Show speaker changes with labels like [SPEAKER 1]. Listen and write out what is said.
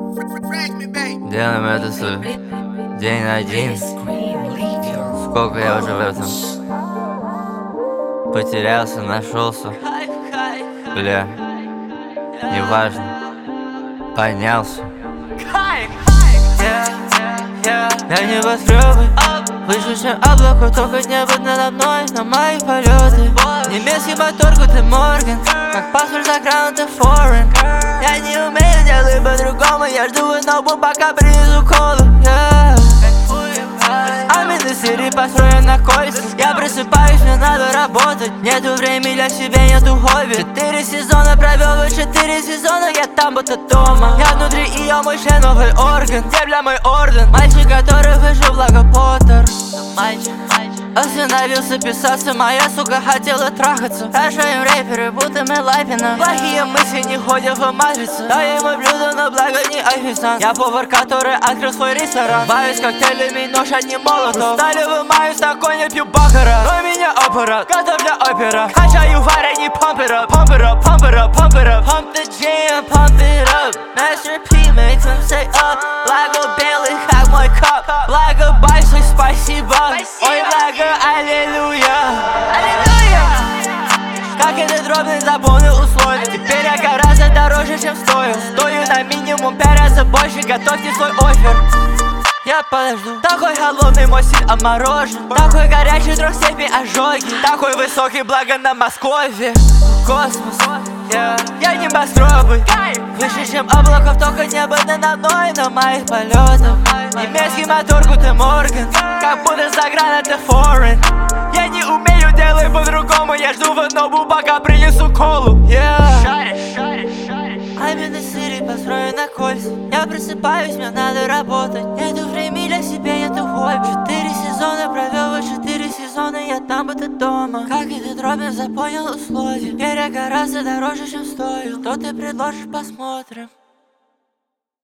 [SPEAKER 1] Делаем это свой день один. Сколько я уже в этом потерялся, нашелся. Бля, неважно, поднялся. Я небоскребы выше, чем облако, только небо надо мной, на мои полеты. Немецкий мотор, Гутен Морген, как паспорт за краном, ты foreign. Я не умею, делаю по-другому, я жду одного, пока принесу колу. I'm in the city, построен на кольцах. Я просыпаюсь, мне надо работать. Нету времени для себя, нету хобби. 4 сезона провел, 4 сезона я там, будто дома. Я внутри, и я мой член, новый орган. Земля мой орден. Мальчик, который выжил, благо Поттер. Мальчик остановился писаться, моя сука хотела трахаться. Рожаем рэперы, будто мы лайпина. Плохие мысли не ходят в матрицу. Дай ему блюдо, но благо не официант. Я повар, который открыл свой ресторан. Баюсь коктейлями, нож, а не молотов. Стали вымаю стакан, не пью бакара. Но меня аппарат, готов для опера. Качаю варенье, pump it up, pump it up, pump it up, pump it up. Pump the jam, pump it up. Master P makes him say up. Благо белый, как мой кап. Благо большой, спасибо. Ой, благо, аллилуйя. Аллилуйя. Как это дробный запомнил условия. Теперь я гораздо дороже, чем стою. Стою на минимум 5 раз больше. Готовьте свой оффер. Я подожду. Такой холодный мой стиль обморожен. Такой горячий, 3 степень ожоги. Такой высокий, благо на Москве. Космос, я небоскребы. Выше, чем облаков, только небо надо мной, на моих полетах. Немецкий мотор, Гутен Морген, как будто за граном, ты foreign. Я не умею, делаю по-другому. Я жду в одному, пока принесу колу. I'm in the city, построен на кольцах. Я просыпаюсь, мне надо работать. Нету времени для себя, нету хобби. 4 сезона провел, 4 сезона я там, будто дома. Как это дробно, запомнил условия. Теперь я гораздо дороже, чем стою. Что ты предложишь, посмотрим.